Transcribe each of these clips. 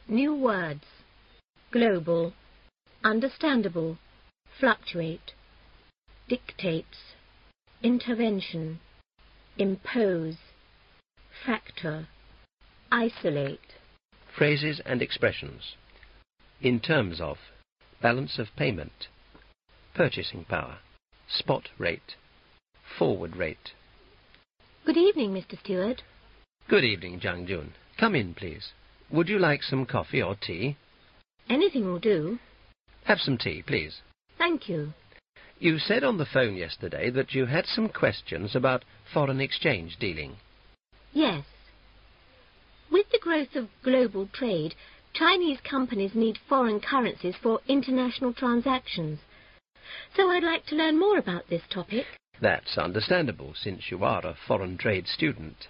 New words. Global, understandable, fluctuate, dictates, intervention, impose, factor, isolate. Phrases and expressions. In terms of, balance of payment, purchasing power, spot rate, forward rate. Good evening, Mr. Stewart. Good evening, Jung Jun. Come in, please. Would you like some coffee or tea? Anything will do. Have some tea, please. Thank you. You said on the phone yesterday that you had some questions about foreign exchange dealing. Yes. With the growth of global trade, Chinese companies need foreign currencies for international transactions. So I'd like to learn more about this topic. That's understandable, since you are a foreign trade student.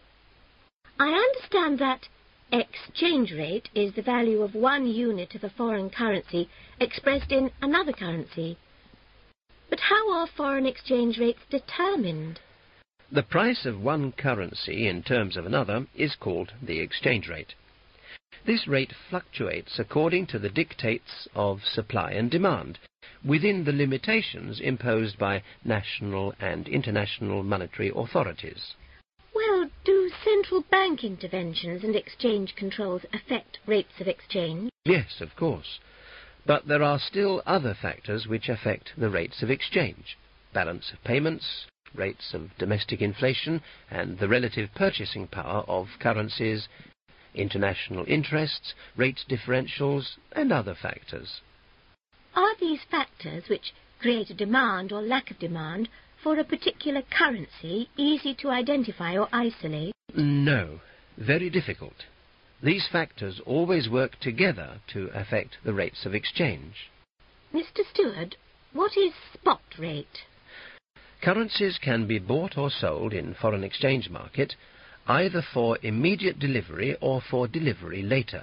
I understand that exchange rate is the value of one unit of a foreign currency expressed in another currency. But how are foreign exchange rates determined? The price of one currency in terms of another is called the exchange rate. This rate fluctuates according to the dictates of supply and demand, within the limitations imposed by national and international monetary authorities. Well, do central bank interventions and exchange controls affect rates of exchange? Yes, of course. But there are still other factors which affect the rates of exchange. Balance of payments, rates of domestic inflation, and the relative purchasing power of currencies, international interests, rate differentials, and other factors. Are these factors which create a demand or lack of demand for a particular currency easy to identify or isolate? No, very difficult. These factors always work together to affect the rates of exchange. Mr. Stewart, what is spot rate? Currencies can be bought or sold in foreign exchange market either for immediate delivery or for delivery later.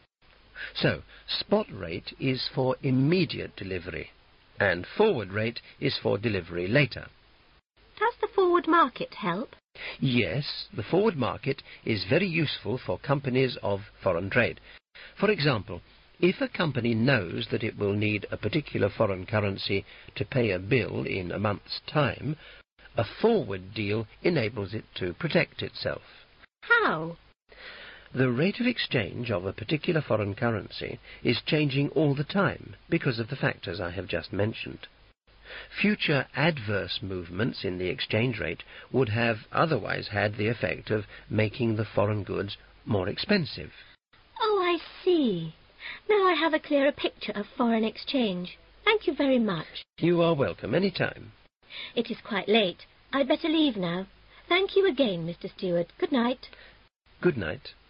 So, spot rate is for immediate delivery, and forward rate is for delivery later. Does the forward market help? Yes, the forward market is very useful for companies of foreign trade. For example, if a company knows that it will need a particular foreign currency to pay a bill in a month's time, a forward deal enables it to protect itself. How? The rate of exchange of a particular foreign currency is changing all the time because of the factors I have just mentioned. Future adverse movements in the exchange rate would have otherwise had the effect of making the foreign goods more expensive. Oh, I see. Now I have a clearer picture of foreign exchange. Thank you very much. You are welcome any time. It is quite late. I'd better leave now. Thank you again, Mr. Stewart. Good night. Good night.